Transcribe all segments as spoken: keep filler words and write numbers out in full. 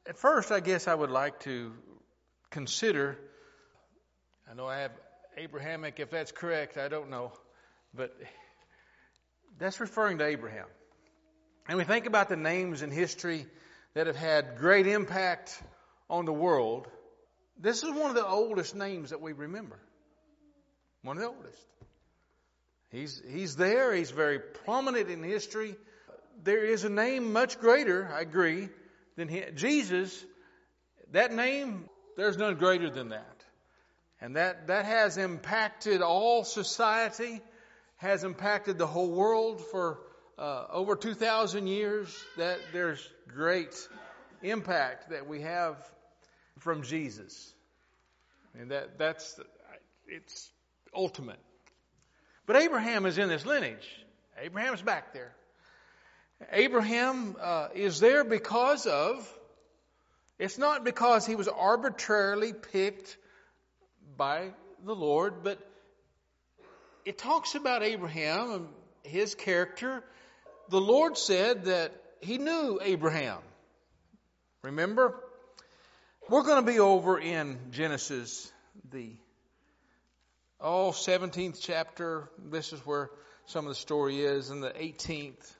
At first, I guess I would like to consider, I know I have Abrahamic, if that's correct, I don't know, but that's referring to Abraham. And we think about the names in history that have had great impact on the world. This is one of the oldest names that we remember. One of the oldest. He's, he's there. He's very prominent in history. There is a name much greater, I agree, than he, Jesus. That name, there's none greater than that. And that, that has impacted all society, has impacted the whole world for uh, over two thousand years. That there's great impact that we have from Jesus. And that that's it's ultimate. But Abraham is in this lineage. Abraham's back there. Abraham uh, is there because of, it's not because he was arbitrarily picked by the Lord, but it talks about Abraham and his character. The Lord said that he knew Abraham. Remember? We're going to be over in Genesis, the oh, seventeenth chapter. This is where some of the story is, in the eighteenth.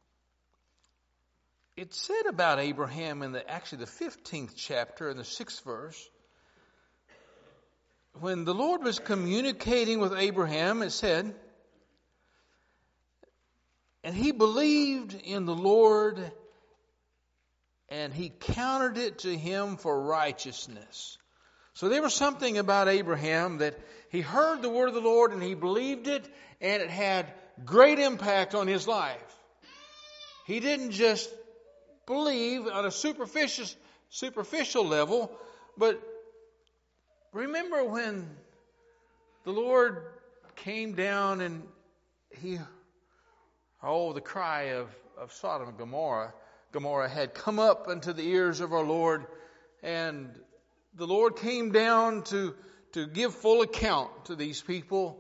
It said about Abraham in the actually the fifteenth chapter, in the sixth verse, when the Lord was communicating with Abraham, it said, and he believed in the Lord, and he counted it to him for righteousness. So there was something about Abraham that he heard the word of the Lord and he believed it, and it had great impact on his life. He didn't just believe on a superficial, superficial level, but remember when the Lord came down and he, oh, the cry of, of Sodom and Gomorrah, Gomorrah had come up unto the ears of our Lord, and the Lord came down to, to give full account to these people.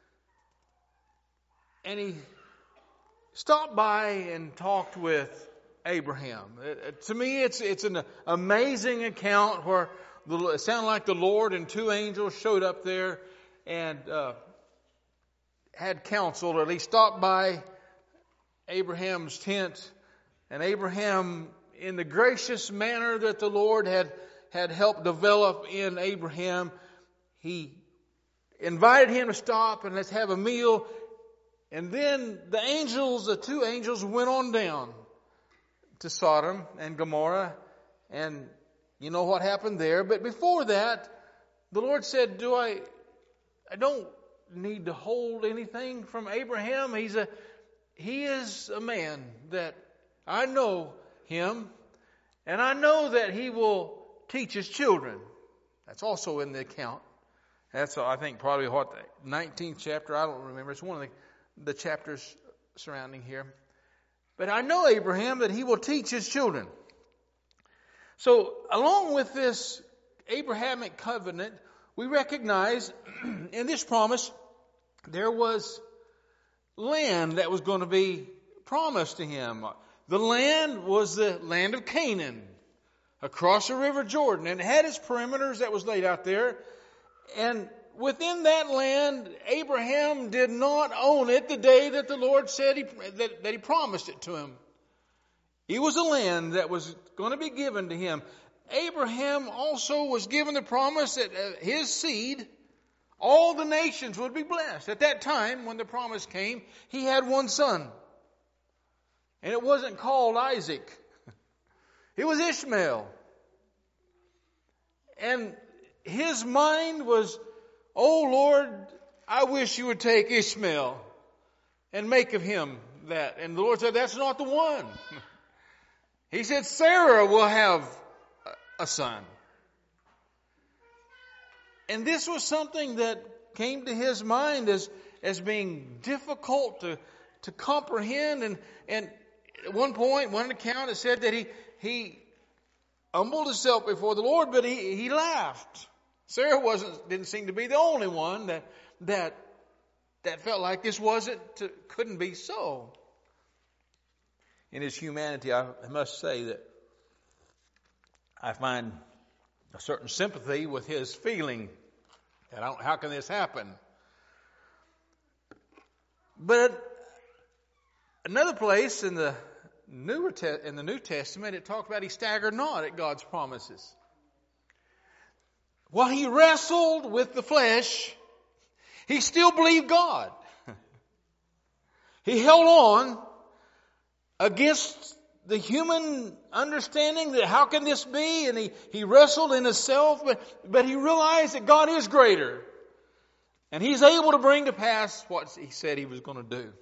And he stopped by and talked with Abraham. It, to me, it's it's an amazing account where the, it sounded like the Lord and two angels showed up there and uh, had counsel, or at least stopped by Abraham's tent. And Abraham, in the gracious manner that the Lord had, had helped develop in Abraham, he invited him to stop and let's have a meal. And then the angels, the two angels, went on down to Sodom and Gomorrah. And you know what happened there. But before that, the Lord said, Do I, I don't need to hold anything from Abraham. He's a, he is a man that I know him, and I know that he will teach his children. That's also in the account. That's, I think, probably what, the nineteenth chapter, I don't remember. It's one of the, the chapters surrounding here. But I know Abraham that he will teach his children. So, along with this Abrahamic covenant, we recognize in this promise there was land that was going to be promised to him. The land was the land of Canaan, across the river Jordan, and it had its perimeters that was laid out there. And within that land, Abraham did not own it the day that the Lord said he, that, that he promised it to him. It was a land that was going to be given to him. Abraham also was given the promise that his seed, all the nations would be blessed. At that time, when the promise came, he had one son. And it wasn't called Isaac. It was Ishmael. And his mind was, oh Lord, I wish you would take Ishmael and make of him that. And the Lord said, that's not the one. He said, Sarah will have a son. And this was something that came to his mind as, as being difficult to, to comprehend. And, and at one point, one account, it said that he, he humbled himself before the Lord, but he, he laughed. Sarah wasn't, didn't seem to be the only one that, that, that felt like this wasn't, to, couldn't be so. In his humanity, I must say that I find a certain sympathy with his feeling. I don't, how can this happen? But another place in the Newer Te- in the New Testament, it talks about he staggered not at God's promises. While he wrestled with the flesh, he still believed God. He held on against the human understanding that how can this be? And he, he wrestled in himself, but, but he realized that God is greater. And he's able to bring to pass what he said he was going to do.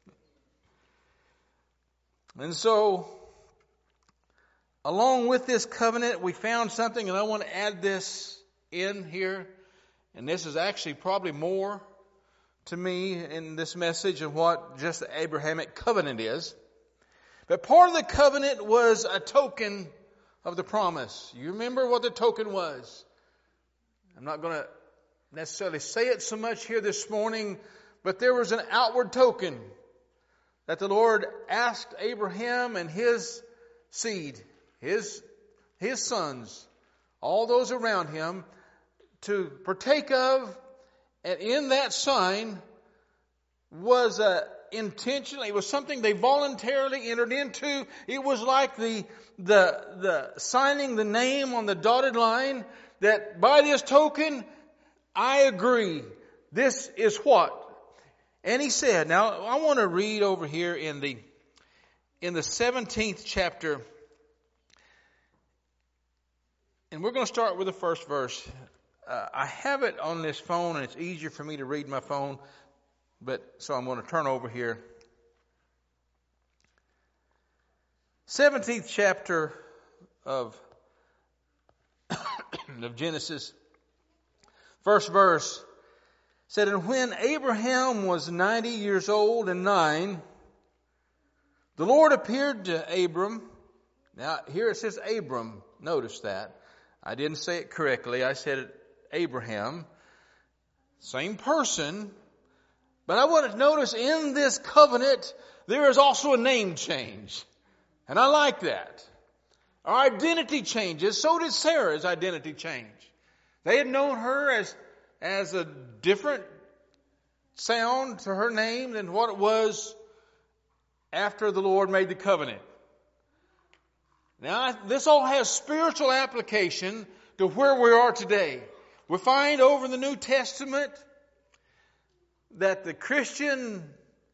And so, along with this covenant, we found something, and I want to add this in here. And this is actually probably more to me in this message of what just the Abrahamic covenant is. But part of the covenant was a token of the promise. You remember what the token was? I'm not going to necessarily say it so much here this morning, but there was an outward token that the Lord asked Abraham and his seed, his, his sons, all those around him, to partake of. And in that sign was a intentionally, it was something they voluntarily entered into. It was like the, the, the signing the name on the dotted line that by this token, I agree. This is what. And he said, now I want to read over here in the, in the seventeenth chapter, and we're going to start with the first verse. Uh, I have it on this phone and it's easier for me to read my phone. But so I'm going to turn over here. seventeenth chapter of, of Genesis. First verse said, and when Abraham was ninety years old and nine, the Lord appeared to Abram. Now here it says Abram. Notice that. I didn't say it correctly. I said it Abraham. Same person. But I want to notice in this covenant, there is also a name change. And I like that. Our identity changes. So did Sarah's identity change. They had known her as, as a different sound to her name than what it was after the Lord made the covenant. Now, this all has spiritual application to where we are today. We find over in the New Testament that the Christian,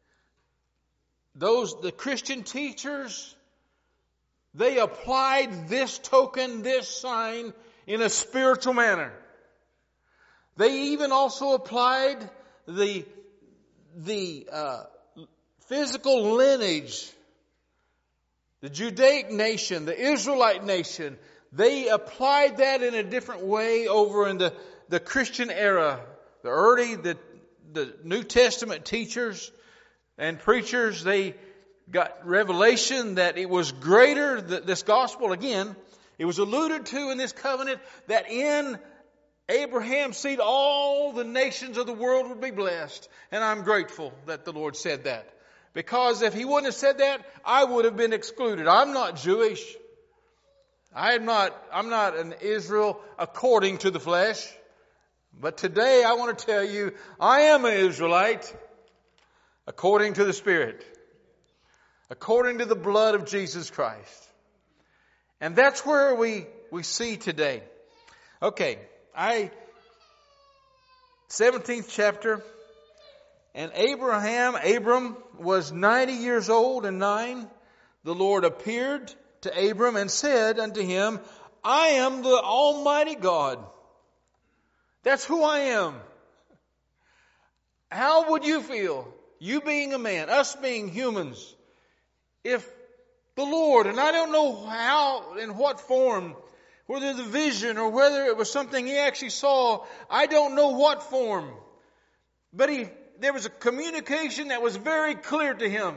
those, the Christian teachers, they applied this token, this sign, in a spiritual manner. They even also applied the, the uh, physical lineage, the Judaic nation, the Israelite nation. They applied that in a different way over in the, the Christian era. The early, the The New Testament teachers and preachers, they got revelation that it was greater, that this gospel, again, it was alluded to in this covenant that in Abraham's seed all the nations of the world would be blessed. And I'm grateful that the Lord said that. Because if He wouldn't have said that, I would have been excluded. I'm not Jewish. I am not, I'm not an Israel according to the flesh. But today I want to tell you, I am an Israelite according to the Spirit, according to the blood of Jesus Christ. And that's where we, we see today. Okay, I, seventeenth chapter, and Abraham, Abram was ninety years old and nine. The Lord appeared to Abram and said unto him, I am the Almighty God. That's who I am. How would you feel, you being a man, us being humans, if the Lord, and I don't know how, in what form, whether the vision or whether it was something he actually saw, I don't know what form, but he, there was a communication that was very clear to him.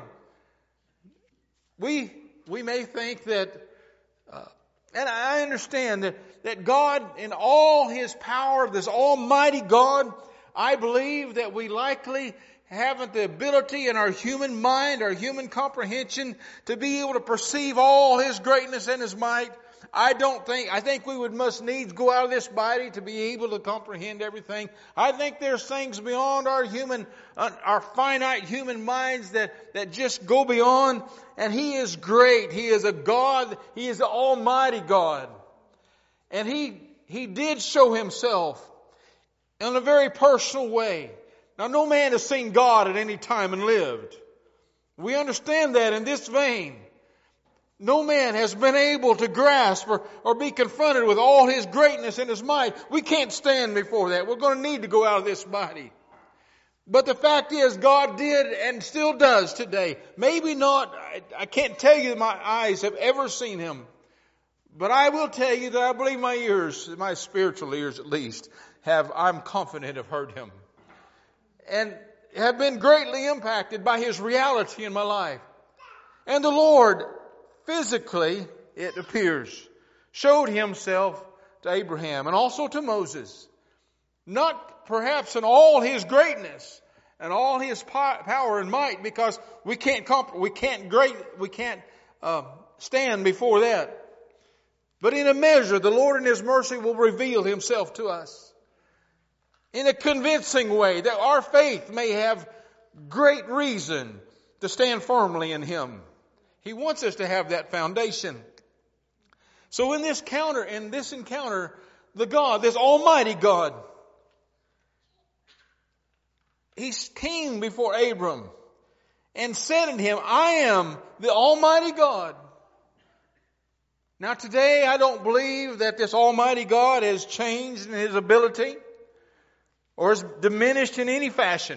We, we may think that, uh, and I understand that, that God, in all His power, this Almighty God, I believe that we likely haven't the ability in our human mind, our human comprehension, to be able to perceive all His greatness and His might. I don't think, I think we would must needs go out of this body to be able to comprehend everything. I think there's things beyond our human, uh, our finite human minds that, that just go beyond. And He is great. He is a God. He is the Almighty God. And He, He did show Himself in a very personal way. Now, no man has seen God at any time and lived. We understand that in this vein. No man has been able to grasp or, or be confronted with all His greatness and His might. We can't stand before that. We're going to need to go out of this body. But the fact is, God did and still does today. Maybe not, I, I can't tell you that my eyes have ever seen Him. But I will tell you that I believe my ears, my spiritual ears at least, have, I'm confident, have heard Him. And have been greatly impacted by His reality in my life. And the Lord, physically, it appears, showed Himself to Abraham and also to Moses. Not perhaps in all His greatness and all His power and might, because we can't comp- we can't great we can't uh, stand before that. But in a measure, the Lord in His mercy will reveal Himself to us in a convincing way that our faith may have great reason to stand firmly in Him. He wants us to have that foundation. So in this encounter, in this encounter, the God, this Almighty God, He came before Abram and said unto him, I am the Almighty God. Now today, I don't believe that this Almighty God has changed in His ability or is diminished in any fashion.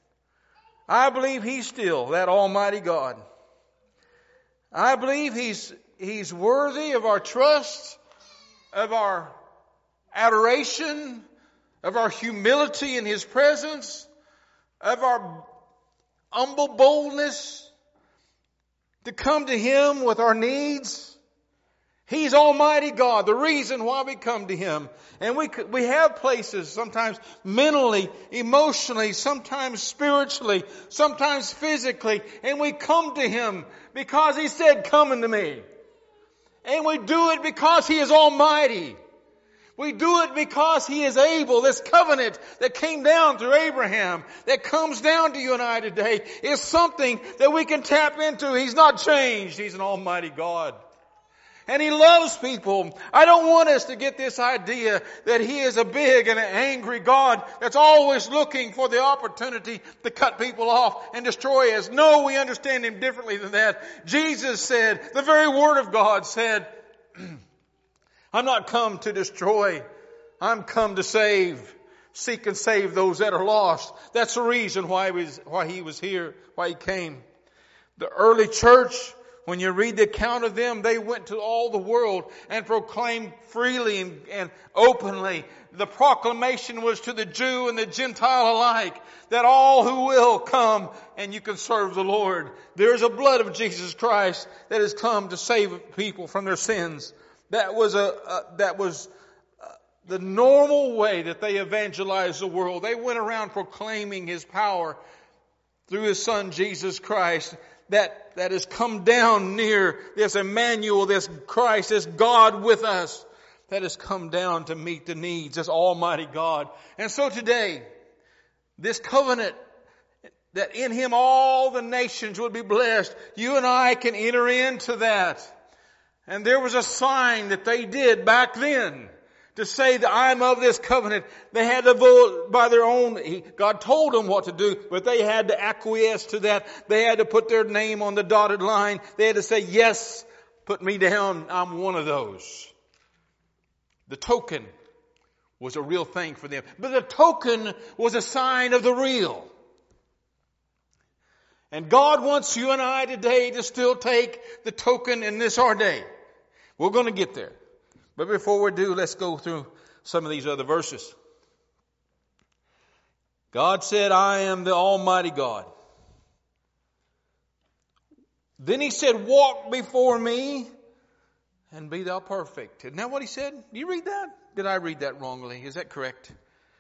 I believe He's still that Almighty God. I believe He's, He's worthy of our trust, of our adoration, of our humility in His presence, of our humble boldness to come to Him with our needs. He's Almighty God, the reason why we come to Him. And we we have places, sometimes mentally, emotionally, sometimes spiritually, sometimes physically, and we come to Him because He said, come unto me. And we do it because He is Almighty. We do it because He is able. This covenant that came down through Abraham, that comes down to you and I today, is something that we can tap into. He's not changed. He's an Almighty God. And He loves people. I don't want us to get this idea that He is a big and an angry God that's always looking for the opportunity to cut people off and destroy us. No, we understand Him differently than that. Jesus said, the very Word of God said, I'm not come to destroy. I'm come to save. Seek and save those that are lost. That's the reason why he was, why he was here, why He came. The early church, when you read the account of them, they went to all the world and proclaimed freely and, and openly. The proclamation was to the Jew and the Gentile alike, that all who will come and you can serve the Lord. There is a blood of Jesus Christ that has come to save people from their sins. That was a, a that was uh, the normal way that they evangelized the world. They went around proclaiming His power through His Son Jesus Christ. That, that has come down near, this Emmanuel, this Christ, this God with us, that has come down to meet the needs, this Almighty God. And so today, this covenant, that in Him all the nations would be blessed, you and I can enter into that. And there was a sign that they did back then to say that I'm of this covenant. They had to vote by their own. He, God told them what to do, but they had to acquiesce to that. They had to put their name on the dotted line. They had to say, yes, put me down. I'm one of those. The token was a real thing for them. But the token was a sign of the real. And God wants you and I today to still take the token in this our day. We're going to get there. But before we do, let's go through some of these other verses. God said, I am the Almighty God. Then He said, walk before me and be thou perfect. Isn't that what He said? Do you read that? Did I read that wrongly? Is that correct?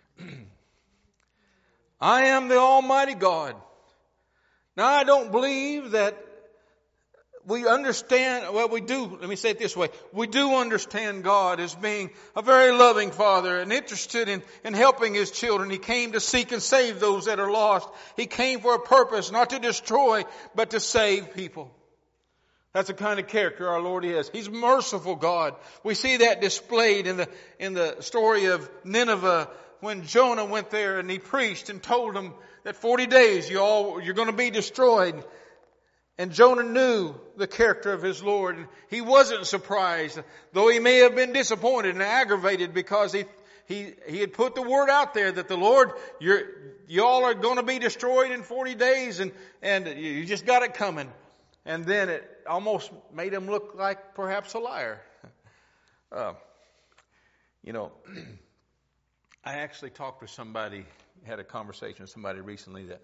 I am the Almighty God. Now, I don't believe that we understand, well, we do, let me say it this way. We do understand God as being a very loving Father and interested in, in helping His children. He came to seek and save those that are lost. He came for a purpose, not to destroy, but to save people. That's the kind of character our Lord is. He's merciful God. We see that displayed in the, in the story of Nineveh when Jonah went there and he preached and told them that forty days you all, you're going to be destroyed. And Jonah knew the character of his Lord. And he wasn't surprised, though he may have been disappointed and aggravated because he, he, he had put the word out there that the Lord, you're, y'all are going to be destroyed in forty days and, and you just got it coming. And then it almost made him look like perhaps a liar. Uh, you know, I actually talked with somebody, had a conversation with somebody recently that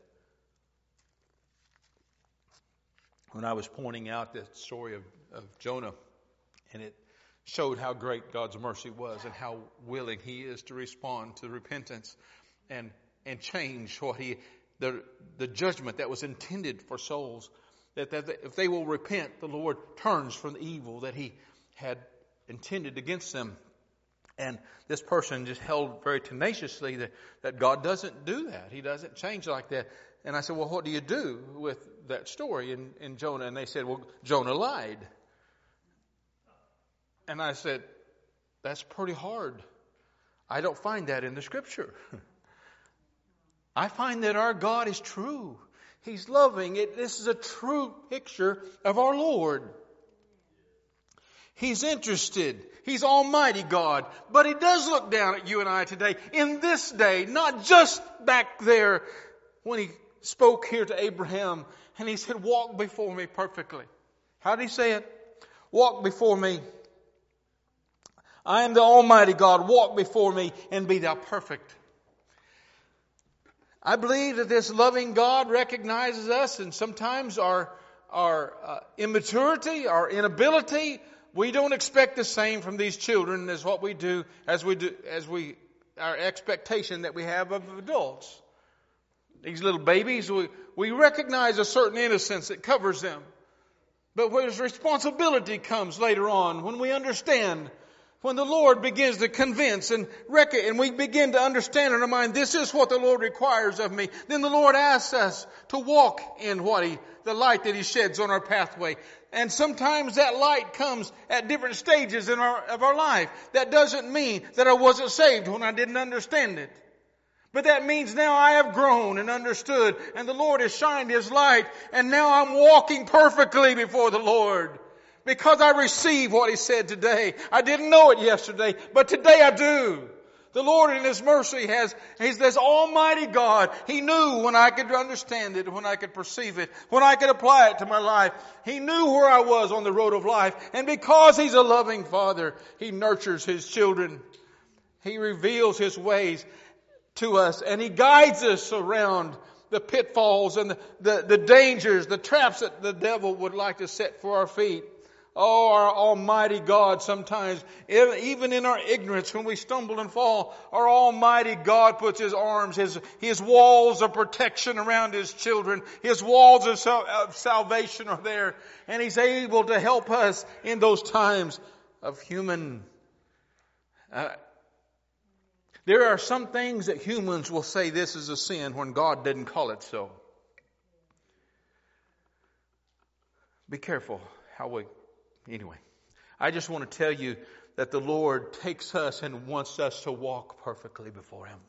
when I was pointing out the story of, of Jonah, and it showed how great God's mercy was and how willing He is to respond to repentance and and change what He, the the judgment that was intended for souls. That, that if they will repent, the Lord turns from the evil that He had intended against them. And this person just held very tenaciously that, that God doesn't do that. He doesn't change like that. And I said, well, what do you do with that story in, in Jonah? And they said, well, Jonah lied. And I said, that's pretty hard. I don't find that in the Scripture. I find that our God is true. He's loving. It, this is a true picture of our Lord. He's interested. He's Almighty God. But He does look down at you and I today, in this day, not just back there when He spoke here to Abraham and He said, walk before me perfectly. How did He say it? Walk before me. I am the Almighty God. Walk before me and be thou perfect. I believe that this loving God recognizes us and sometimes our, our uh, immaturity, our inability. We don't expect the same from these children as what we do, as we do, as we, our expectation that we have of adults. These little babies, we, we recognize a certain innocence that covers them. But where responsibility comes later on, when we understand, when the Lord begins to convince and rec- and we begin to understand in our mind, this is what the Lord requires of me, then the Lord asks us to walk in what He, the light that He sheds on our pathway. And sometimes that light comes at different stages in our, of our life. That doesn't mean that I wasn't saved when I didn't understand it. But that means now I have grown and understood, and the Lord has shined His light, and now I'm walking perfectly before the Lord. Because I receive what He said today. I didn't know it yesterday, but today I do. The Lord in His mercy has, He's this Almighty God. He knew when I could understand it, when I could perceive it, when I could apply it to my life. He knew where I was on the road of life. And because He's a loving Father, He nurtures His children. He reveals His ways to us, and He guides us around the pitfalls and the, the, the dangers, the traps that the devil would like to set for our feet. Oh, our Almighty God, sometimes, even in our ignorance, when we stumble and fall, our Almighty God puts His arms, His, His walls of protection around His children. His walls of, sal- of salvation are there. And He's able to help us in those times of human. Uh, there are some things that humans will say this is a sin when God didn't call it so. Be careful how we... Anyway, I just want to tell you that the Lord takes us and wants us to walk perfectly before Him.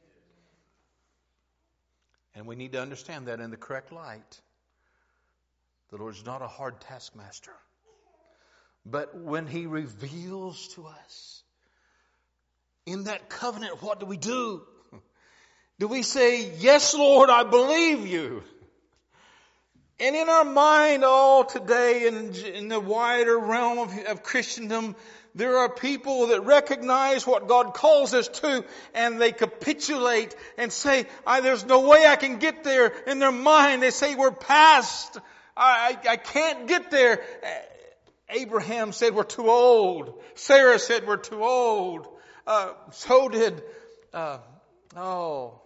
And we need to understand that in the correct light. The Lord's not a hard taskmaster. But when He reveals to us, in that covenant, what do we do? Do we say, yes, Lord, I believe You? And in our mind, all today, in, in the wider realm of, of Christendom, there are people that recognize what God calls us to, and they capitulate and say, I, there's no way I can get there. In their mind, they say, we're past. I, I, I can't get there. Abraham said, we're too old. Sarah said, we're too old. Uh, so did, uh, oh,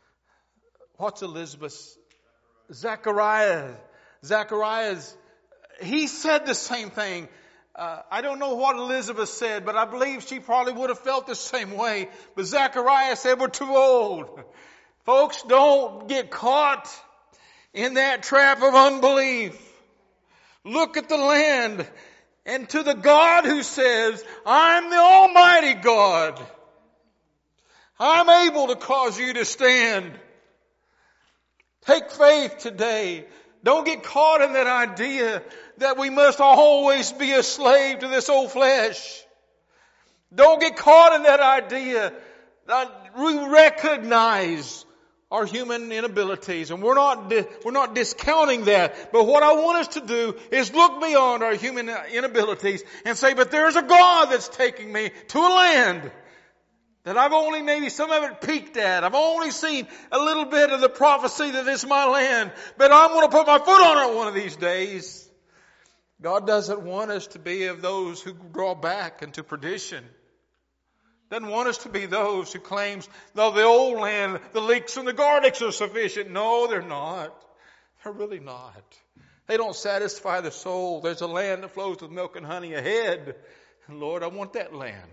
what's Elizabeth's? Zachariah. Zacharias, he said the same thing. Uh, I don't know what Elizabeth said, but I believe she probably would have felt the same way. But Zechariah said, we're too old. Folks, don't get caught in that trap of unbelief. Look at the land and to the God who says, I'm the Almighty God. I'm able to cause you to stand. Take faith today. Don't get caught in that idea that we must always be a slave to this old flesh. Don't get caught in that idea that we recognize our human inabilities, and we're not we're not discounting that. But what I want us to do is look beyond our human inabilities and say, but there's a God that's taking me to a land that I've only maybe some of it peeked at. I've only seen a little bit of the prophecy that it's my land, but I'm going to put my foot on it one of these days. God doesn't want us to be of those who draw back into perdition. Doesn't want us to be those who claims, though the old land, the leeks and the garlics are sufficient. No, they're not. They're really not. They don't satisfy the soul. There's a land that flows with milk and honey ahead. And Lord, I want that land.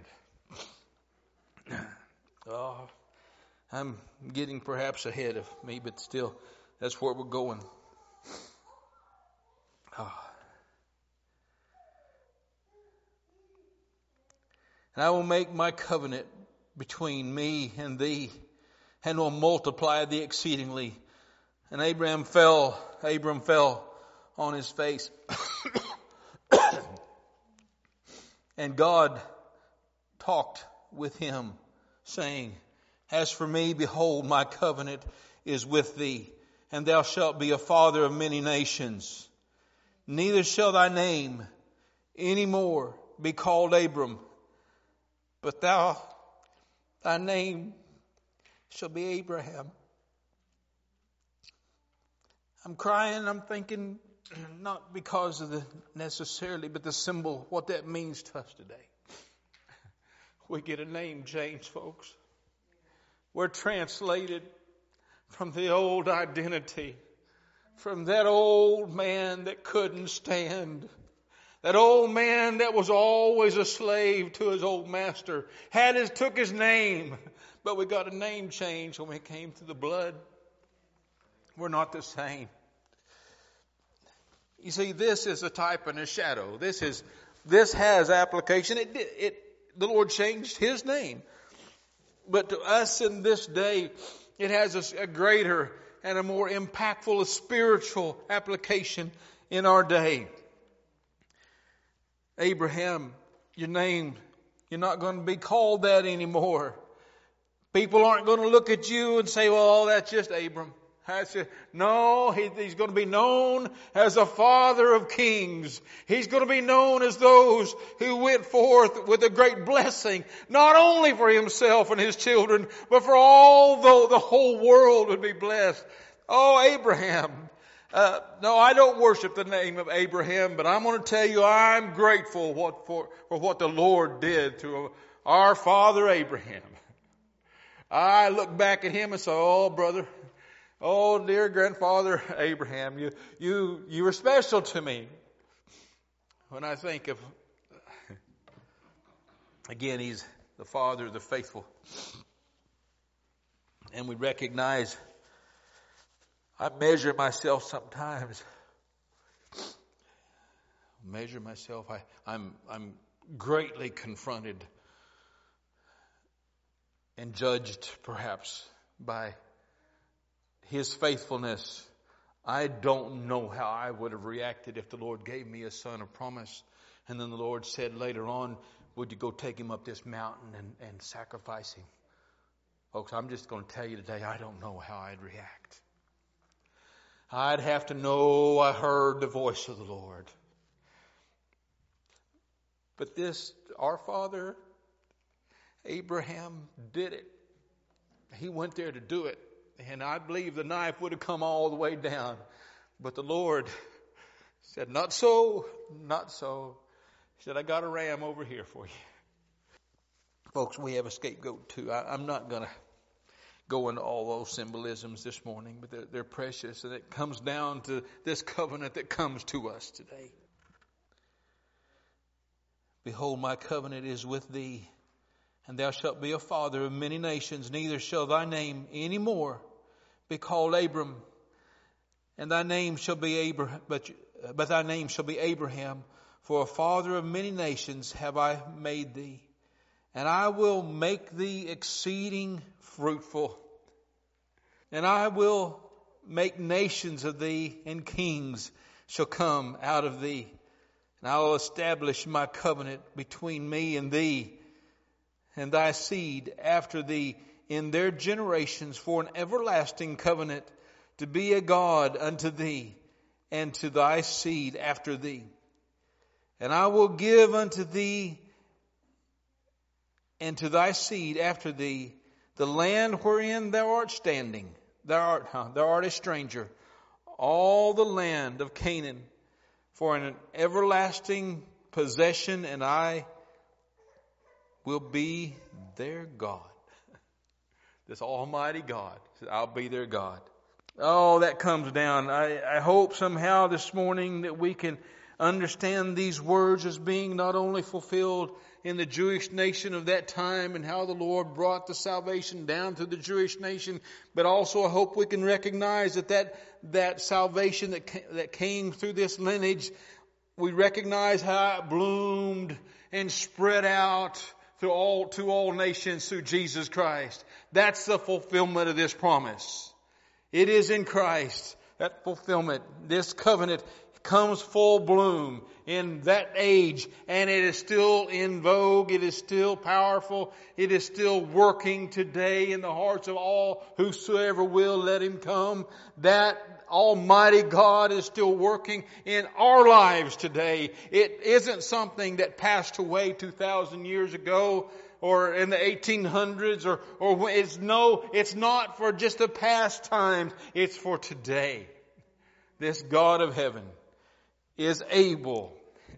Oh, I'm getting perhaps ahead of me, but still, that's where we're going. Oh. And I will make my covenant between me and thee, and will multiply thee exceedingly. And Abraham fell, Abram fell on his face. And God talked with him, saying, as for me, behold, my covenant is with thee, and thou shalt be a father of many nations. Neither shall thy name any more be called Abram, but thou, thy name shall be Abraham. I'm crying, I'm thinking, not because of the necessarily, but the symbol, what that means to us today. We get a name change, folks. We're translated from the old identity, from that old man that couldn't stand, that old man that was always a slave to his old master, had his, took his name, but we got a name change when we came to the blood. We're not the same. You see, this is a type and a shadow. This is, this has application. It, it, the Lord changed his name. But to us in this day, it has a, a greater and a more impactful, a spiritual application in our day. Abraham, your name, you're not going to be called that anymore. People aren't going to look at you and say, well, that's just Abram. That's just, no, he, he's going to be known as a father of kings. He's going to be known as those who went forth with a great blessing, not only for himself and his children, but for all the, the whole world would be blessed. Oh, Abraham. Uh, no, I don't worship the name of Abraham, but I'm going to tell you I'm grateful what, for, for what the Lord did to our father Abraham. I look back at him and say, oh, brother, oh, dear grandfather Abraham, you, you, you were special to me. When I think of, again, he's the father of the faithful. And we recognize, I measure myself sometimes. Measure myself. I, I'm, I'm greatly confronted and judged perhaps by his faithfulness. I don't know how I would have reacted if the Lord gave me a son of promise. And then the Lord said later on, would you go take him up this mountain and, and sacrifice him? Folks, I'm just going to tell you today, I don't know how I'd react. I'd have to know I heard the voice of the Lord. But this, our father, Abraham, did it. He went there to do it. And I believe the knife would have come all the way down. But the Lord said, not so, not so. He said, I got a ram over here for you. Folks, we have a scapegoat too. I, I'm not going to go into all those symbolisms this morning, but they're, they're precious. And it comes down to this covenant that comes to us today. Behold, my covenant is with thee, and thou shalt be a father of many nations. Neither shall thy name any more be called Abram, and thy name shall be Abraham, but, but thy name shall be Abraham, for a father of many nations have I made thee. And I will make thee exceeding fruitful, and I will make nations of thee, and kings shall come out of thee. And I will establish my covenant between me and thee, and thy seed after thee in their generations, for an everlasting covenant, to be a God unto thee, and to thy seed after thee. And I will give unto thee and to thy seed after thee the land wherein thou art standing. Thou art, huh, thou art a stranger, all the land of Canaan, for an everlasting possession, and I will be their God. This Almighty God said, I'll be their God. Oh, that comes down. I, I hope somehow this morning that we can understand these words as being not only fulfilled in the Jewish nation of that time and how the Lord brought the salvation down to the Jewish nation, but also I hope we can recognize that that, that salvation that, ca- that came through this lineage, we recognize how it bloomed and spread out through all, to all nations through Jesus Christ. That's the fulfillment of this promise. It is in Christ, that fulfillment. This covenant comes full bloom in that age, and it is still in vogue. It is still powerful. It is still working today in the hearts of all whosoever will let Him come. That Almighty God is still working in our lives today. It isn't something that passed away two thousand years ago or in the eighteen hundreds or, or it's no, it's not for just the past times. It's for today. This God of heaven is able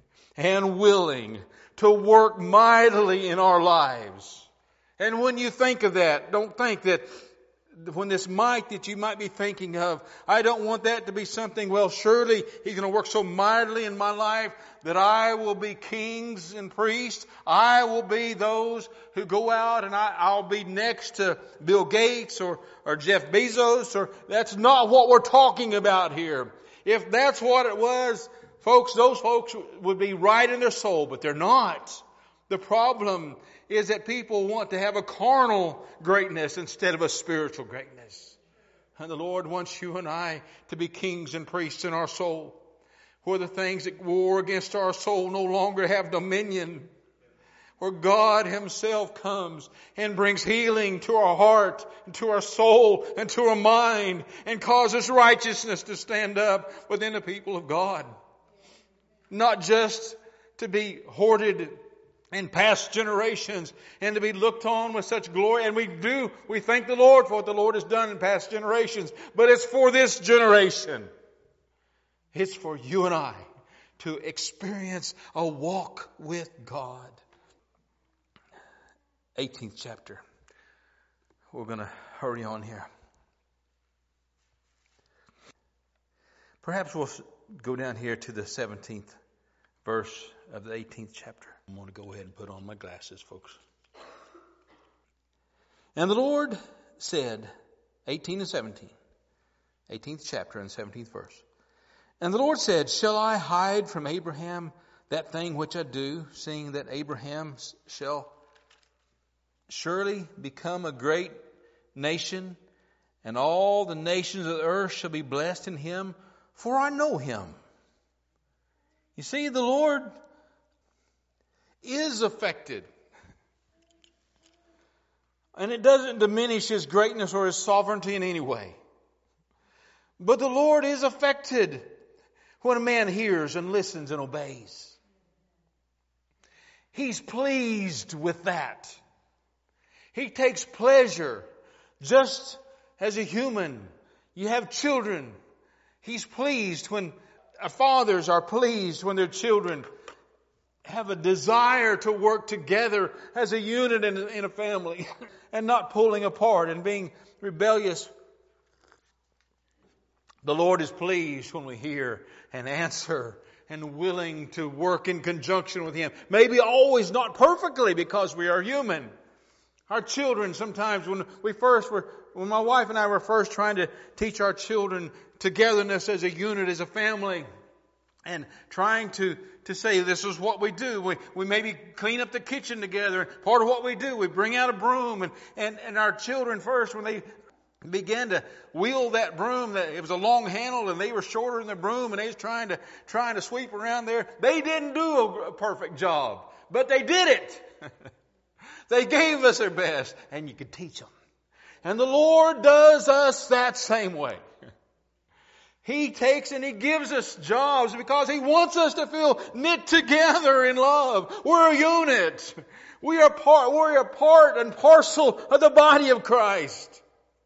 and willing to work mightily in our lives. And when you think of that, don't think that when this might that you might be thinking of, I don't want that to be something, well, surely He's going to work so mightily in my life that I will be kings and priests. I will be those who go out and I, I'll be next to Bill Gates or, or Jeff Bezos. Or that's not what we're talking about here. If that's what it was, folks, those folks would be right in their soul, but they're not. The problem is that people want to have a carnal greatness instead of a spiritual greatness. And the Lord wants you and I to be kings and priests in our soul, where the things that war against our soul no longer have dominion, where God Himself comes and brings healing to our heart, and to our soul, and to our mind, and causes righteousness to stand up within the people of God. Not just to be hoarded in past generations and to be looked on with such glory. And we do, we thank the Lord for what the Lord has done in past generations. But it's for this generation. It's for you and I to experience a walk with God. eighteenth chapter. We're going to hurry on here. Perhaps we'll go down here to the seventeenth verse of the eighteenth chapter. I'm going to go ahead and put on my glasses, folks. And the Lord said, eighteen and seventeen, eighteenth chapter and seventeenth verse. And the Lord said, shall I hide from Abraham that thing which I do, seeing that Abraham shall surely become a great nation, and all the nations of the earth shall be blessed in him, for I know him. You see, the Lord is affected. And it doesn't diminish His greatness or His sovereignty in any way. But the Lord is affected when a man hears and listens and obeys. He's pleased with that. He takes pleasure, just as a human. You have children. He's pleased when fathers are pleased when their children have a desire to work together as a unit in a, in a family and not pulling apart and being rebellious. The Lord is pleased when we hear and answer and willing to work in conjunction with Him. Maybe always not perfectly because we are human. Our children sometimes, when we first were, when my wife and I were first trying to teach our children togetherness as a unit, as a family, and trying to, to say this is what we do. We, we maybe clean up the kitchen together. Part of what we do, we bring out a broom, and, and, and our children first, when they began to wheel that broom, that it was a long handle and they were shorter than the broom, and they was trying to, trying to sweep around there. They didn't do a, a perfect job, but they did it. They gave us their best, and you could teach them. And the Lord does us that same way. He takes and He gives us jobs because He wants us to feel knit together in love. We're a unit. We are part, we're a part and parcel of the body of Christ.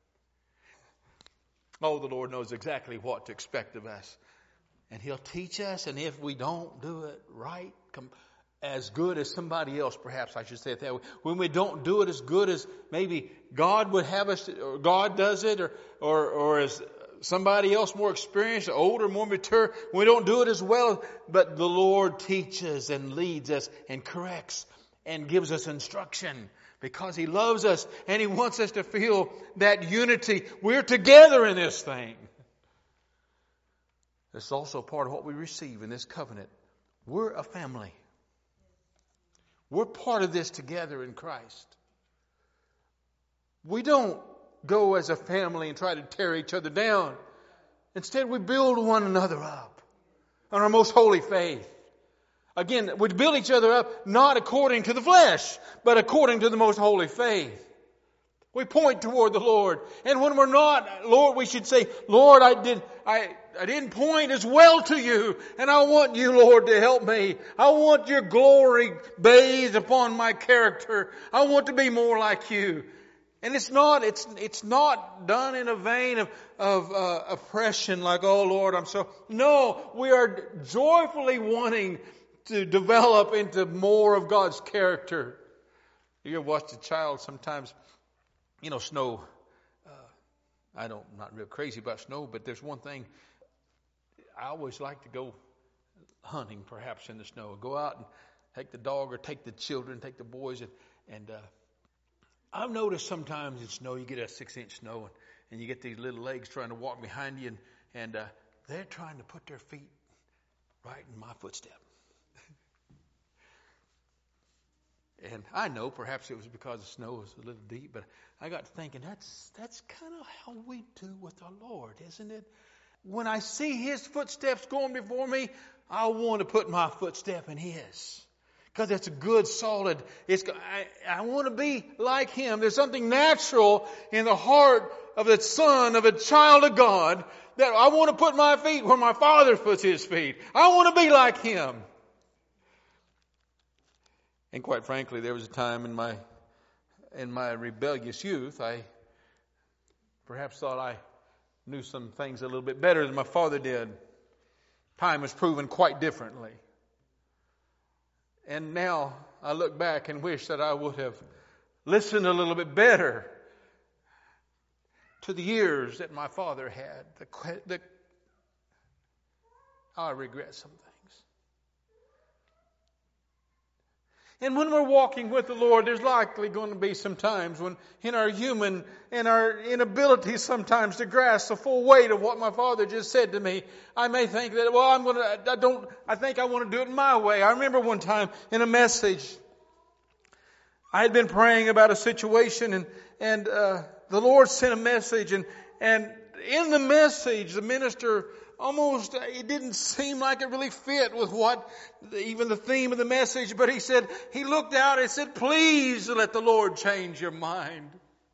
Oh, the Lord knows exactly what to expect of us. And He'll teach us, and if we don't do it right, come, as good as somebody else, perhaps I should say it that way. When we don't do it as good as maybe God would have us, or God does it, or, or, or as somebody else more experienced, older, more mature, we don't do it as well. But the Lord teaches and leads us and corrects and gives us instruction because He loves us and He wants us to feel that unity. We're together in this thing. It's also part of what we receive in this covenant. We're a family. We're part of this together in Christ. We don't go as a family and try to tear each other down. Instead, we build one another up on our most holy faith. Again, we build each other up not according to the flesh, but according to the most holy faith. We point toward the Lord. And when we're not, Lord, we should say, Lord, I did, I, I didn't point as well to you. And I want you, Lord, to help me. I want your glory bathed upon my character. I want to be more like you. And it's not, it's, it's not done in a vein of, of, uh, oppression like, oh Lord, I'm so, no, we are joyfully wanting to develop into more of God's character. You ever watch a child sometimes, you know, snow. Uh, I don't, I'm not real crazy about snow, but there's one thing. I always like to go hunting, perhaps in the snow. Go out and take the dog or take the children, take the boys. And, and uh, I've noticed sometimes in snow, you get a six-inch snow, and, and you get these little legs trying to walk behind you, and, and uh, they're trying to put their feet right in my footstep. And I know perhaps it was because the snow was a little deep, but I got to thinking that's that's kind of how we do with our Lord, isn't it? When I see His footsteps going before me, I want to put my footstep in His. Because it's a good, solid, it's, I, I want to be like Him. There's something natural in the heart of the son, of a child of God, that I want to put my feet where my Father puts His feet. I want to be like Him. And quite frankly, there was a time in my in my rebellious youth, I perhaps thought I knew some things a little bit better than my father did. Time has proven quite differently. And now I look back and wish that I would have listened a little bit better to the years that my father had. The, the, I regret some things. And when we're walking with the Lord, there's likely going to be some times when in our human, in our inability sometimes to grasp the full weight of what my Father just said to me, I may think that, well, I'm going to, I don't, I think I want to do it my way. I remember one time in a message, I had been praying about a situation, and, and, uh, the Lord sent a message, and, and in the message, the minister almost, it didn't seem like it really fit with what, even the theme of the message, but he said, he looked out and said, please let the Lord change your mind.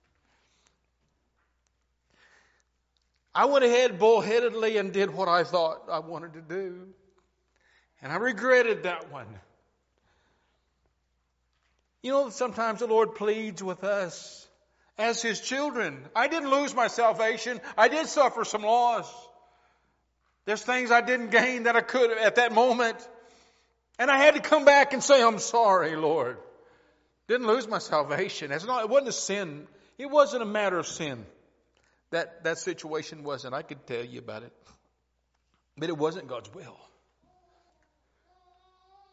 I went ahead bullheadedly and did what I thought I wanted to do. And I regretted that one. You know, sometimes the Lord pleads with us as His children. I didn't lose my salvation. I did suffer some loss. There's things I didn't gain that I could at that moment. And I had to come back and say, I'm sorry, Lord. Didn't lose my salvation. It's not, it wasn't a sin. It wasn't a matter of sin. That, that situation wasn't. I could tell you about it. But it wasn't God's will.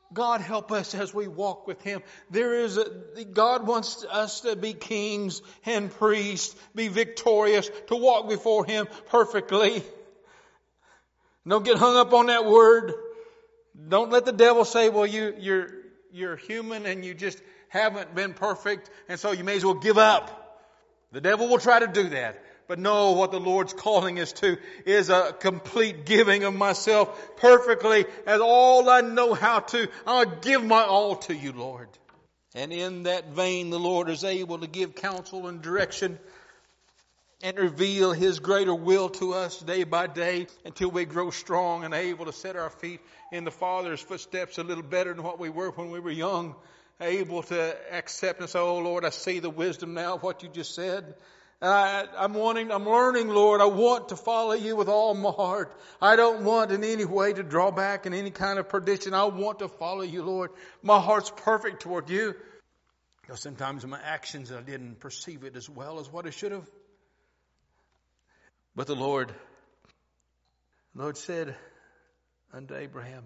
God help us as we walk with Him. There is a, God wants us to be kings and priests, be victorious, to walk before Him perfectly. Don't get hung up on that word. Don't let the devil say, well, you, you're, you're human and you just haven't been perfect, and so you may as well give up. The devil will try to do that. But no, what the Lord's calling us to is a complete giving of myself perfectly as all I know how to. I'll give my all to you, Lord. And in that vein, the Lord is able to give counsel and direction and reveal His greater will to us day by day until we grow strong and able to set our feet in the Father's footsteps a little better than what we were when we were young. Able to accept and say, oh Lord, I see the wisdom now of what you just said. I, I'm wanting, I'm learning, Lord. I want to follow you with all my heart. I don't want in any way to draw back in any kind of perdition. I want to follow you, Lord. My heart's perfect toward you. Because sometimes in my actions I didn't perceive it as well as what I should have. But the Lord, the Lord said unto Abraham,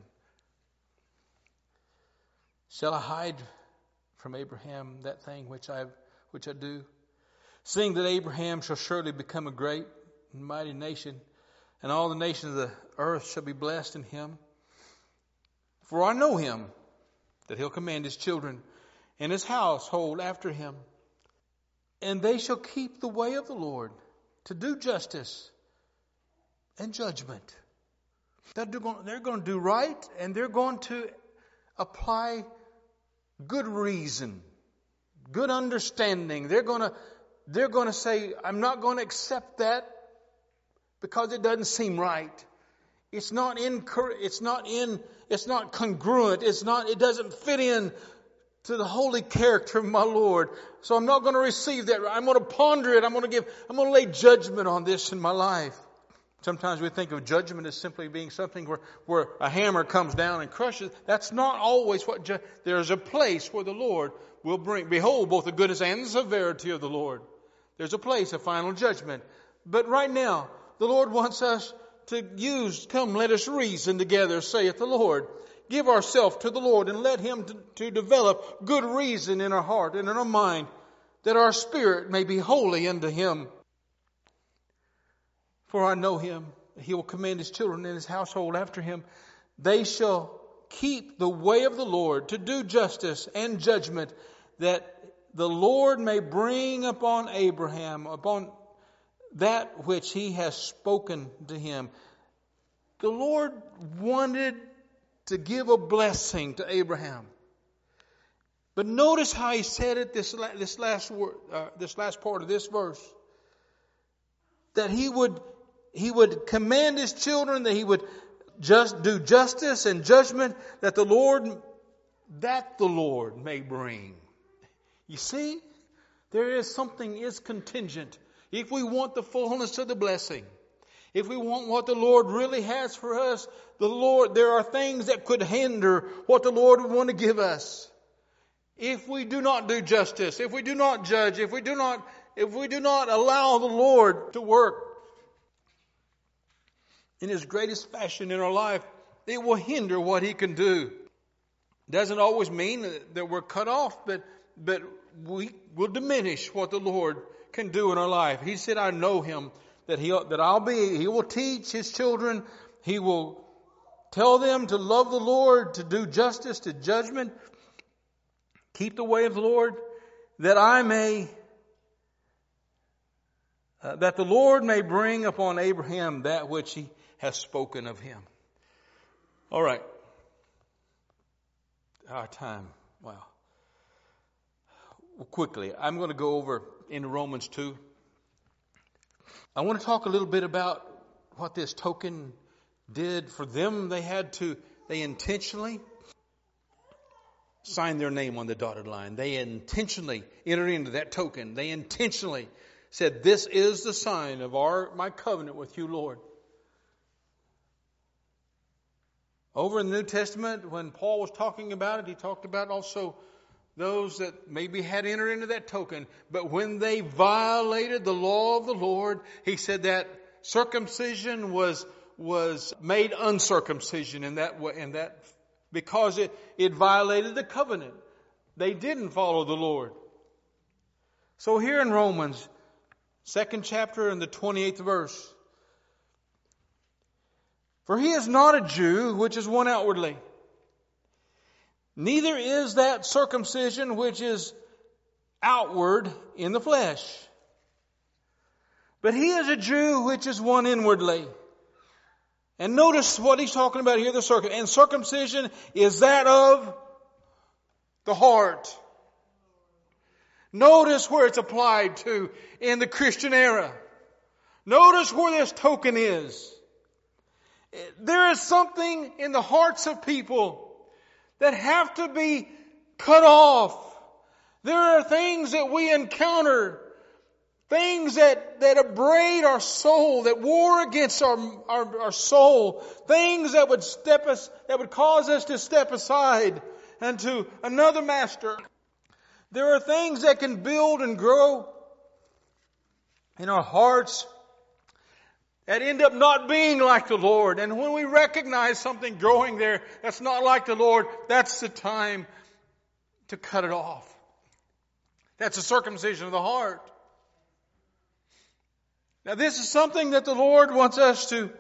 shall I hide from Abraham that thing which I which I do? Seeing that Abraham shall surely become a great and mighty nation, and all the nations of the earth shall be blessed in him. For I know him, that he'll command his children and his household after him, and they shall keep the way of the Lord to do justice and judgment. They're going, they're going to do right, and they're going to apply good reason, good understanding. They're going to They're going to say, I'm not going to accept that because it doesn't seem right. It's not in, it's not in, it's not congruent. It's not, it doesn't fit in to the holy character of my Lord. So I'm not going to receive that. I'm going to ponder it. I'm going to give, I'm going to lay judgment on this in my life. Sometimes we think of judgment as simply being something where, where a hammer comes down and crushes. That's not always what, ju- there's a place where the Lord will bring, behold, both the goodness and the severity of the Lord. There's a place of final judgment. But right now, the Lord wants us to use, come, let us reason together, saith the Lord. Give ourselves to the Lord and let Him to, to develop good reason in our heart and in our mind, that our spirit may be holy unto Him. For I know Him, He will command His children and His household after Him. They shall keep the way of the Lord to do justice and judgment, that the Lord may bring upon Abraham, upon that which He has spoken to him. The Lord wanted to give a blessing to Abraham. But notice how He said it, this, this, last, word, uh, this last part of this verse. That He would, He would command His children, that He would just do justice and judgment, that the Lord, that the Lord may bring. You see, there is something is contingent. If we want the fullness of the blessing, if we want what the Lord really has for us, the Lord, there are things that could hinder what the Lord would want to give us. If we do not do justice, if we do not judge, if we do not, if we do not allow the Lord to work in His greatest fashion in our life, it will hinder what He can do. Doesn't always mean that we're cut off, but But we will diminish what the Lord can do in our life. He said, I know Him, that he that I'll be, He will teach His children. He will tell them to love the Lord, to do justice, to judgment, keep the way of the Lord, that I may, uh, that the Lord may bring upon Abraham that which He has spoken of him. All right. Our time. Wow. Quickly, I'm going to go over into Romans two. I want to talk a little bit about what this token did for them. They had to, they intentionally signed their name on the dotted line. They intentionally entered into that token. They intentionally said, this is the sign of our my covenant with you, Lord. Over in the New Testament, when Paul was talking about it, he talked about also those that maybe had entered into that token, but when they violated the law of the Lord, he said that circumcision was was made uncircumcision in that way, in that because it, it violated the covenant. They didn't follow the Lord. So here in Romans, second chapter and the twenty-eighth verse, for he is not a Jew, which is one outwardly. Neither is that circumcision which is outward in the flesh. But he is a Jew which is one inwardly. And notice what he's talking about here, the circum. And circumcision is that of the heart. Notice where it's applied to in the Christian era. Notice where this token is. There is something in the hearts of people that have to be cut off. There are things that we encounter, things that, that abrade our soul, that war against our, our, our soul, things that would step us, that would cause us to step aside and to another master. There are things that can build and grow in our hearts that end up not being like the Lord. And when we recognize something growing there that's not like the Lord, that's the time to cut it off. That's a circumcision of the heart. Now this is something that the Lord wants us to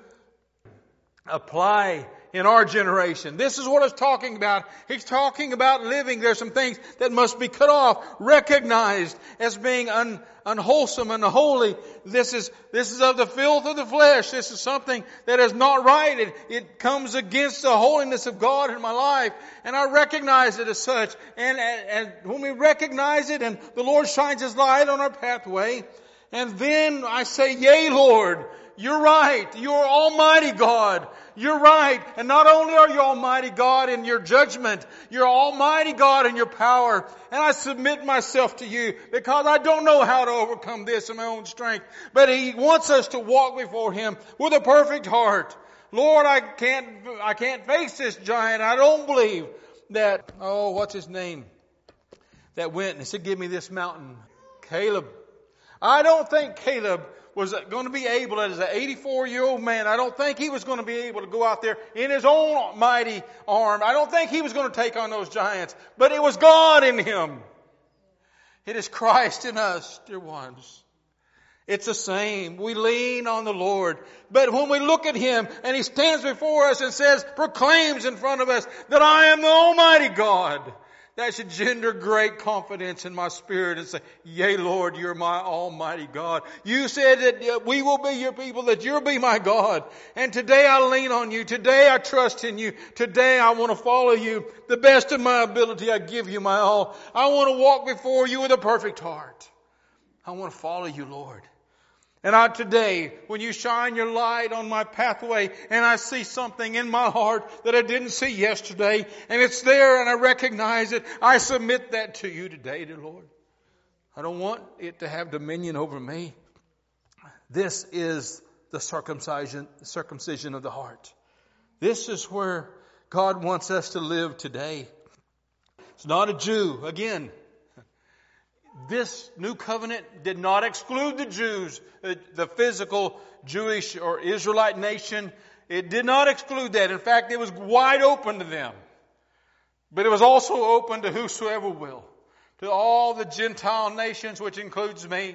apply in our generation. This is what he's talking about. He's talking about living. There's some things that must be cut off, recognized as being un, unwholesome and unholy. This is, this is of the filth of the flesh. This is something that is not right. It, it comes against the holiness of God in my life. And I recognize it as such. And, and, and when we recognize it and the Lord shines His light on our pathway, and then I say, yea, Lord, you're right. You're Almighty God. You're right. And not only are you Almighty God in your judgment, you're Almighty God in your power. And I submit myself to you because I don't know how to overcome this in my own strength. But He wants us to walk before Him with a perfect heart. Lord, I can't, I can't face this giant. I don't believe that, oh, what's his name? That went and said, give me this mountain. Caleb. I don't think Caleb was going to be able, as an eighty-four-year-old man, I don't think he was going to be able to go out there in his own mighty arm. I don't think he was going to take on those giants. But it was God in him. It is Christ in us, dear ones. It's the same. We lean on the Lord. But when we look at Him and He stands before us and says, proclaims in front of us that I am the Almighty God, that should gender great confidence in my spirit and say, yea, Lord, you're my Almighty God. You said that we will be your people, that you'll be my God. And today I lean on you. Today I trust in you. Today I want to follow you. The best of my ability, I give you my all. I want to walk before you with a perfect heart. I want to follow you, Lord. And I today, when you shine your light on my pathway and I see something in my heart that I didn't see yesterday and it's there and I recognize it, I submit that to you today, dear Lord. I don't want it to have dominion over me. This is the circumcision, circumcision of the heart. This is where God wants us to live today. It's not a Jew. Again, this new covenant did not exclude the Jews, the physical Jewish or Israelite nation. It did not exclude that. In fact, it was wide open to them. But it was also open to whosoever will, to all the Gentile nations, which includes me.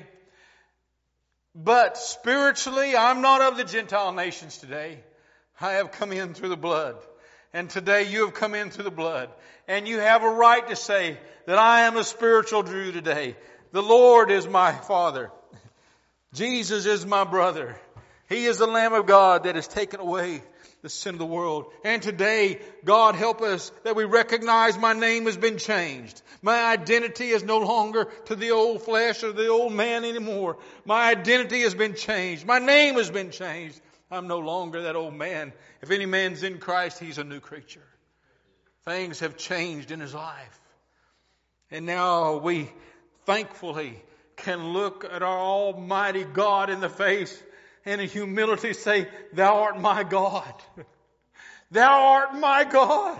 But spiritually, I'm not of the Gentile nations today. I have come in through the blood. And today you have come in through the blood. And you have a right to say that I am a spiritual Jew today. The Lord is my Father. Jesus is my brother. He is the Lamb of God that has taken away the sin of the world. And today, God help us that we recognize my name has been changed. My identity is no longer to the old flesh or the old man anymore. My identity has been changed. My name has been changed. I'm no longer that old man. If any man's in Christ, he's a new creature. Things have changed in his life. And now we thankfully can look at our Almighty God in the face and in humility say, Thou art my God. Thou art my God.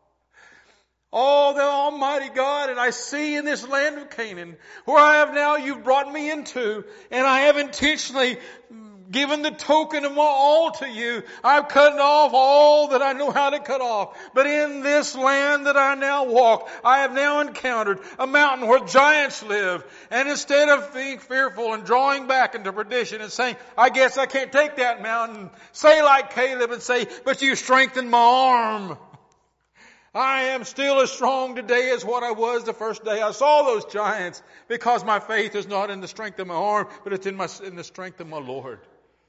Oh, the Almighty God, and I see in this land of Canaan, where I have now, you've brought me into, and I have intentionally given the token of my all to you. I've cut off all that I know how to cut off. But in this land that I now walk, I have now encountered a mountain where giants live. And instead of being fearful and drawing back into perdition and saying, I guess I can't take that mountain, say like Caleb and say, but you strengthened my arm. I am still as strong today as what I was the first day I saw those giants, because my faith is not in the strength of my arm, but it's in my in the strength of my Lord.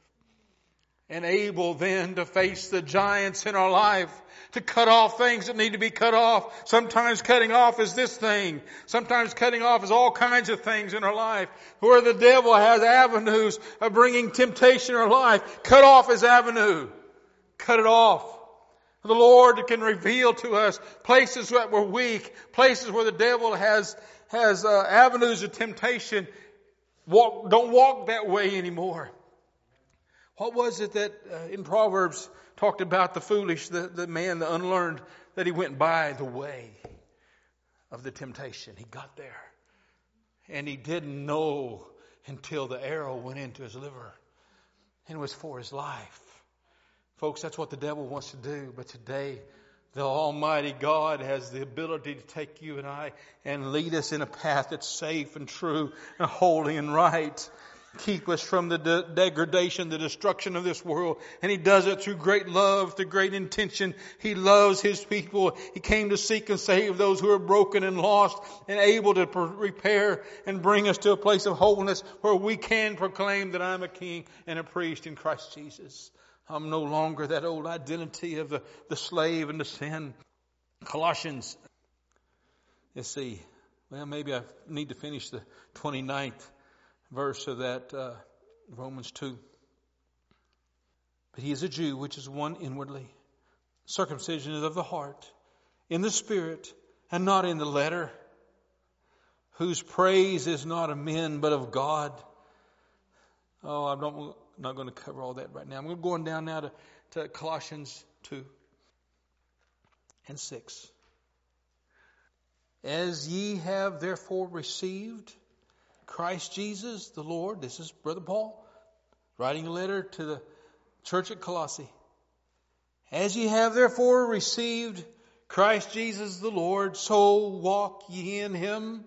And able then to face the giants in our life, to cut off things that need to be cut off. Sometimes cutting off is this thing. Sometimes cutting off is all kinds of things in our life. Where the devil has avenues of bringing temptation in our life, cut off his avenue. Cut it off. The Lord can reveal to us places that we're weak, places where the devil has has uh, avenues of temptation. Walk, don't walk that way anymore. What was it that uh, in Proverbs talked about the foolish, the, the man, the unlearned, that he went by the way of the temptation? He got there. And he didn't know until the arrow went into his liver. And it was for his life. Folks, that's what the devil wants to do. But today, the Almighty God has the ability to take you and I and lead us in a path that's safe and true and holy and right. Keep us from the de- degradation, the destruction of this world. And He does it through great love, through great intention. He loves His people. He came to seek and save those who are broken and lost, and able to per- repair and bring us to a place of wholeness where we can proclaim that I'm a king and a priest in Christ Jesus. I'm no longer that old identity of the, the slave and the sin. Colossians, let's see, well, maybe I need to finish the twenty-ninth verse of that uh, Romans two. But he is a Jew, which is one inwardly. Circumcision is of the heart, in the spirit, and not in the letter, whose praise is not of men, but of God. Oh, I don't... I'm not going to cover all that right now. I'm going down now to, to Colossians two and six. As ye have therefore received Christ Jesus the Lord. This is Brother Paul writing a letter to the church at Colossae. As ye have therefore received Christ Jesus the Lord, so walk ye in Him.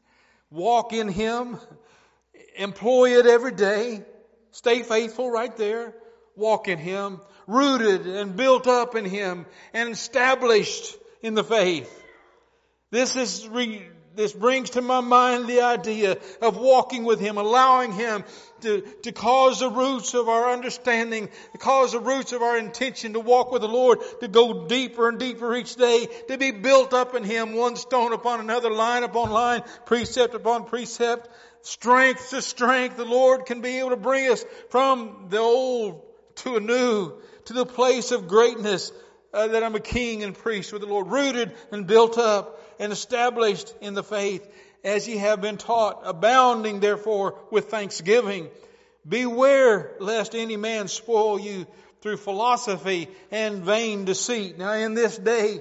Walk in Him. Employ it every day. Stay faithful right there. Walk in Him. Rooted and built up in Him and established in the faith. This is re, this brings to my mind the idea of walking with Him, allowing Him to, to cause the roots of our understanding, to cause the roots of our intention to walk with the Lord, to go deeper and deeper each day, to be built up in Him, one stone upon another, line upon line, precept upon precept. Strength to strength, the Lord can be able to bring us from the old to a new, to the place of greatness, uh, that I'm a king and priest with the Lord, rooted and built up and established in the faith, as ye have been taught, abounding therefore with thanksgiving. Beware lest any man spoil you through philosophy and vain deceit. Now in this day,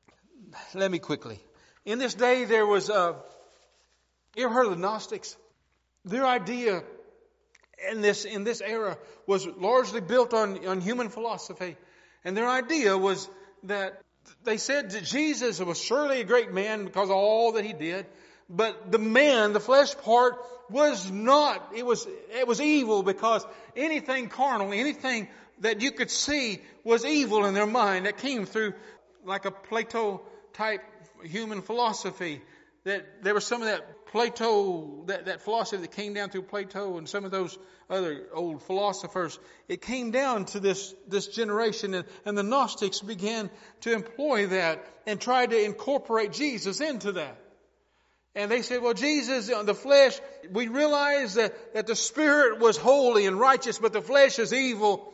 let me quickly, in this day there was a, you ever heard of the Gnostics? Their idea in this in this era was largely built on, on human philosophy. And their idea was that they said that Jesus was surely a great man because of all that He did. But the man, the flesh part, was not, it was, it was evil, because anything carnal, anything that you could see was evil in their mind. That came through like a Plato type human philosophy. That there was some of that Plato, that, that philosophy that came down through Plato and some of those other old philosophers. It came down to this, this generation, and, and the Gnostics began to employ that and tried to incorporate Jesus into that. And they said, well, Jesus, the flesh, we realize that, that the Spirit was holy and righteous, but the flesh is evil.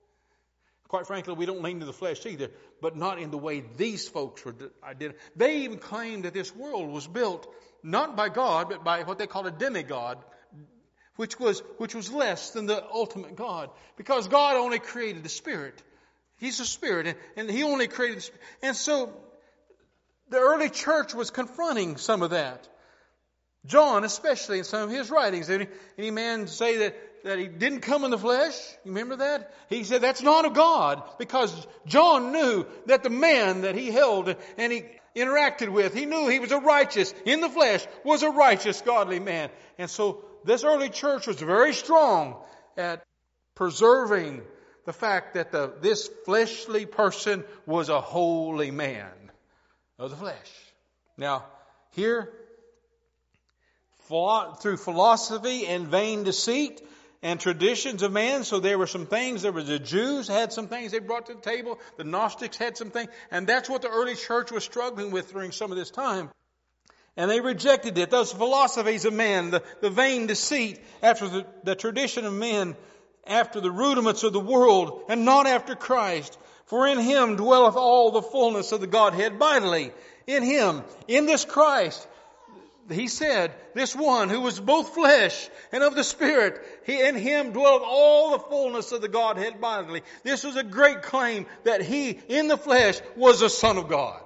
Quite frankly, we don't lean to the flesh either, but not in the way these folks were did. They even claimed that this world was built not by God, but by what they call a demigod, which was which was less than the ultimate God, because God only created the Spirit. He's a Spirit, and, and He only created the Spirit. And so the early church was confronting some of that. John, especially in some of his writings, any, any man say that that he didn't come in the flesh. You remember that? He said that's not of God, because John knew that the man that he held and he interacted with, he knew he was a righteous, in the flesh, was a righteous, godly man. And so this early church was very strong at preserving the fact that the, this fleshly person was a holy man of the flesh. Now, here, through philosophy and vain deceit and traditions of man, so there were some things, there was the Jews had some things they brought to the table, the Gnostics had some things, and that's what the early church was struggling with during some of this time. And they rejected it. Those philosophies of man, the, the vain deceit after the, the tradition of men, after the rudiments of the world, and not after Christ. For in Him dwelleth all the fullness of the Godhead bodily. In Him, in this Christ, He said, this one who was both flesh and of the Spirit, he, in Him dwelleth all the fullness of the Godhead bodily. This was a great claim that He, in the flesh, was the Son of God.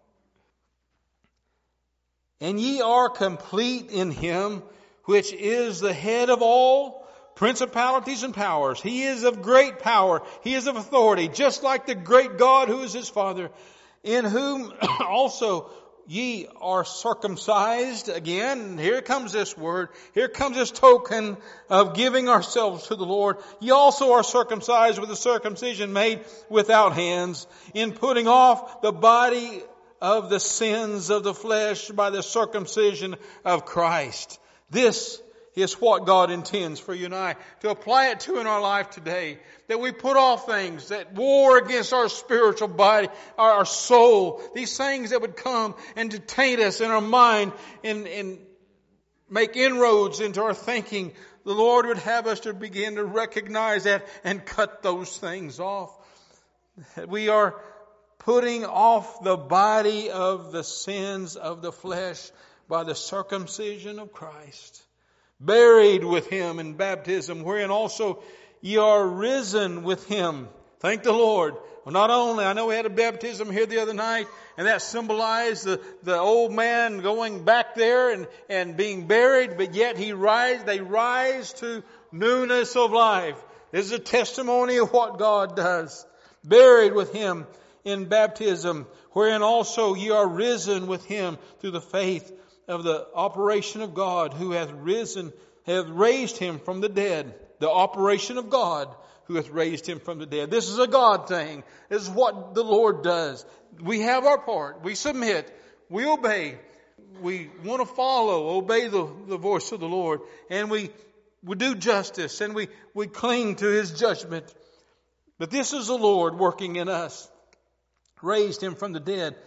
And ye are complete in Him, which is the head of all principalities and powers. He is of great power. He is of authority, just like the great God who is His Father, in whom also ye are circumcised. Again, here comes this word. Here comes this token of giving ourselves to the Lord. Ye also are circumcised with a circumcision made without hands, in putting off the body of the sins of the flesh by the circumcision of Christ. This is what God intends for you and I to apply it to in our life today. That we put off things that war against our spiritual body, our, our soul. These things that would come and to taint us in our mind and, and make inroads into our thinking. The Lord would have us to begin to recognize that and cut those things off. We are putting off the body of the sins of the flesh by the circumcision of Christ. Buried with Him in baptism, wherein also ye are risen with Him. Thank the Lord. Well, not only, I know we had a baptism here the other night, and that symbolized the, the old man going back there and, and being buried, but yet he rise, they rise to newness of life. This is a testimony of what God does. Buried with Him in baptism, wherein also ye are risen with Him through the faith of the operation of God, who hath risen, hath raised Him from the dead. The operation of God, who hath raised Him from the dead. This is a God thing. This is what the Lord does. We have our part. We submit. We obey. We want to follow, obey the, the voice of the Lord. And we, we do justice, and we, we cling to His judgment. But this is the Lord working in us. Raised Him from the dead.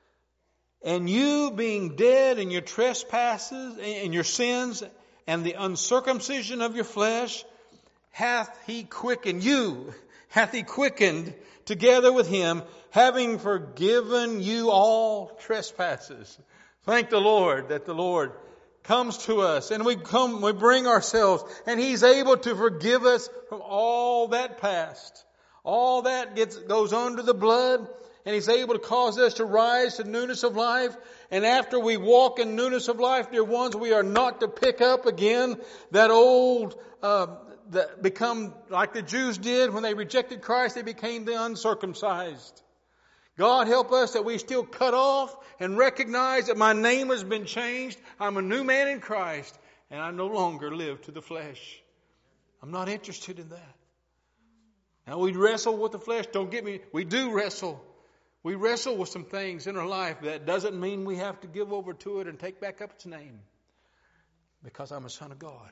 And you, being dead in your trespasses and your sins and the uncircumcision of your flesh, hath He quickened you, hath He quickened together with Him, having forgiven you all trespasses. Thank the Lord that the Lord comes to us and we come, we bring ourselves, and He's able to forgive us from all that past. All that gets, goes under the blood. And He's able to cause us to rise to newness of life. And after we walk in newness of life, dear ones, we are not to pick up again that old, uh, that become like the Jews did when they rejected Christ. They became the uncircumcised. God help us that we still cut off and recognize that my name has been changed. I'm a new man in Christ, and I no longer live to the flesh. I'm not interested in that. Now we wrestle with the flesh. Don't get me. We do wrestle. We wrestle with some things in our life. That doesn't mean we have to give over to it and take back up its name. Because I'm a son of God.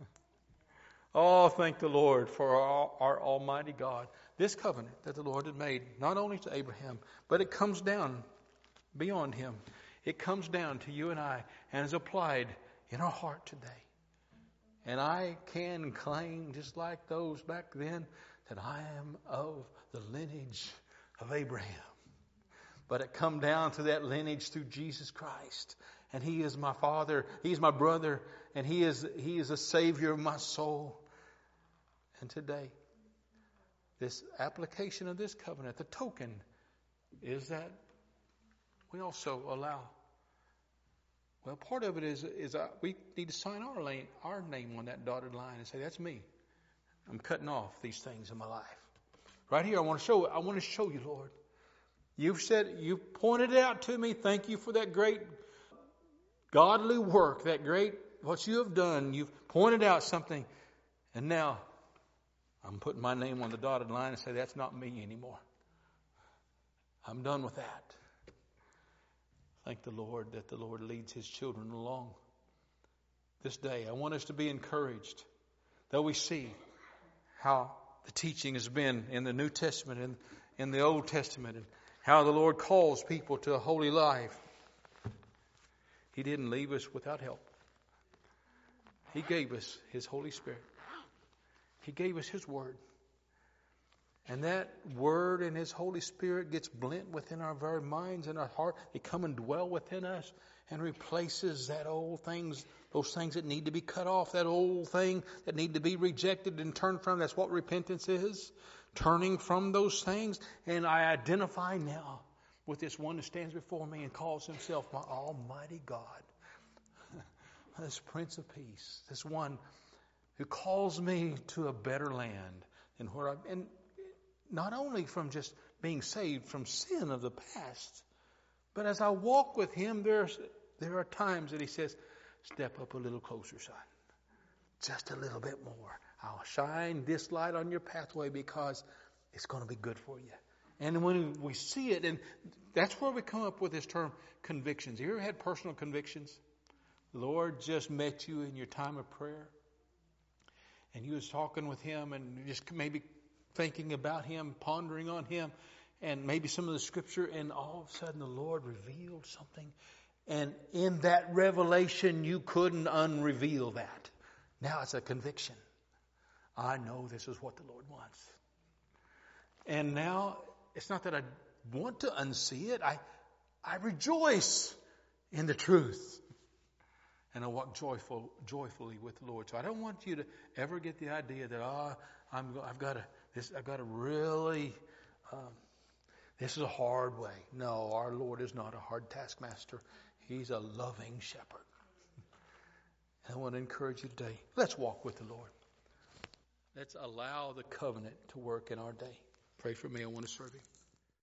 Oh, thank the Lord for our, our Almighty God. This covenant that the Lord had made, not only to Abraham, but it comes down beyond him. It comes down to you and I and is applied in our heart today. And I can claim, just like those back then, that I am of the lineage of Abraham. But it come down to that lineage through Jesus Christ. And He is my Father. He's my brother. And He is, He is a Savior of my soul. And today, this application of this covenant, the token, is that we also allow, well, part of it is, is uh, we need to sign our, lane, our name on that dotted line and say, that's me. I'm cutting off these things in my life. Right here, I want to show I want to show you, Lord. You've said, you've pointed it out to me. Thank you for that great godly work, that great, what you have done. You've pointed out something. And now I'm putting my name on the dotted line and say, that's not me anymore. I'm done with that. Thank the Lord that the Lord leads His children along this day. I want us to be encouraged that we see how the teaching has been in the New Testament and in the Old Testament, and how the Lord calls people to a holy life. He didn't leave us without help. He gave us His Holy Spirit. He gave us His Word. And that Word and His Holy Spirit gets blent within our very minds and our heart. They come and dwell within us and replaces that old things, those things that need to be cut off, that old thing that need to be rejected and turned from. That's what repentance is. Turning from those things. And I identify now with this one that stands before me and calls Himself my Almighty God. This Prince of Peace. This one who calls me to a better land than where I've been. Not only from just being saved from sin of the past, but as I walk with Him, there's, there are times that He says, step up a little closer, son. Just a little bit more. I'll shine this light on your pathway because it's going to be good for you. And when we see it, and that's where we come up with this term, convictions. You ever had personal convictions? The Lord just met you in your time of prayer, and you was talking with Him and just maybe thinking about Him, pondering on Him, and maybe some of the Scripture, and all of a sudden the Lord revealed something. And in that revelation, you couldn't unreveal that. Now it's a conviction. I know this is what the Lord wants. And now, it's not that I want to unsee it. I, I rejoice in the truth. And I walk joyful, joyfully with the Lord. So I don't want you to ever get the idea that, oh, I'm, I've got to, this, I've got to really, um, this is a hard way. No, our Lord is not a hard taskmaster. He's a loving shepherd. And I want to encourage you today. Let's walk with the Lord. Let's allow the covenant to work in our day. Pray for me. I want to serve you.